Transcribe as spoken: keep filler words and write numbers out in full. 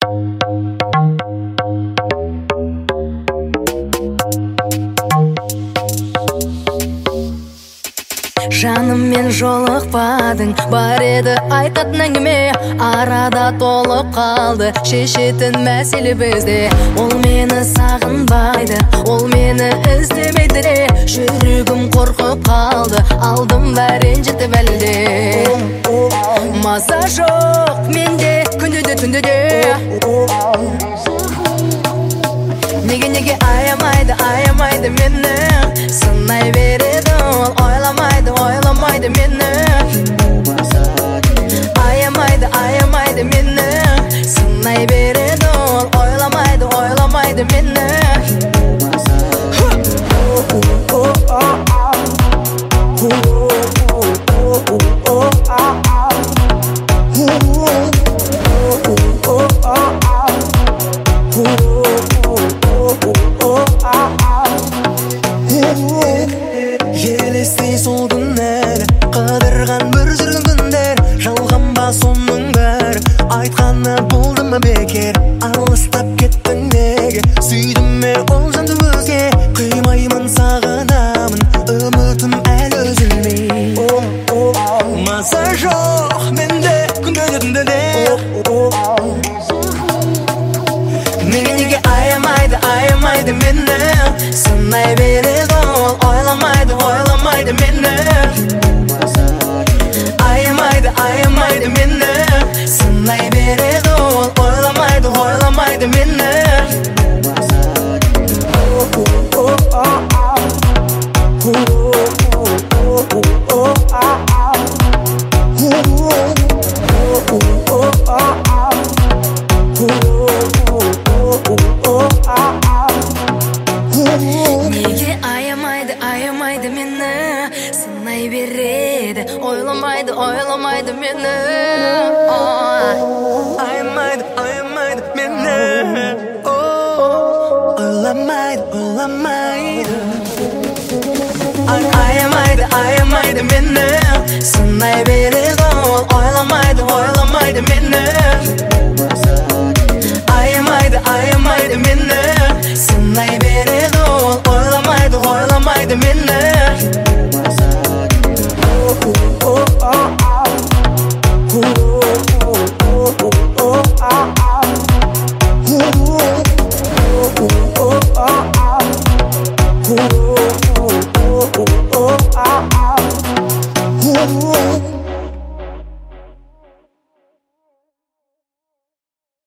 Жаныммен жолықпадың, бар еді айтатын әңгіме. Арада толып қалды, шешетін мәселе бізде. Ол мені сағынбайды, ол мені іздемейді де. Жүрегім қорқып қалды, алдым ба ренжітіп әлі де. Маза жоқ менде, күнде де түнде де. Неге неге аямайды, аямайды мені. Сынай береді ол, ойламайды, ойламайды мені. Аямайды, аямайды мені. Сынай береді ол, ойламайды, ойламайды мені. Елестей сол күндер, қыдырған бір жүрген күндер. Жалғанба соның бәрі, айтқаны болды ма бекер. Алыстап кеттің неге, сүйдім ме ол жанды өзге. Қимаймын, сағынамын, үмітім әлі үзілмей. Маза жоқ менде, күнде де түнде де. Неге неге аямайды, аямайды мені. Сынай береді ол, ойламайды, ойламайды мені. Аямайды, аямайды мені. Сынай береді ол, ойламайды, ойламайды мені. Неге аямайды, аямайды мені. Сынай береді, ойламайды, ойламайды мені. Аямайды, аямайды мені. Ойламайды, ойламайды. Аямайды, аямайды мені. Сынай береді ол, ойламайды, ойламайды мені.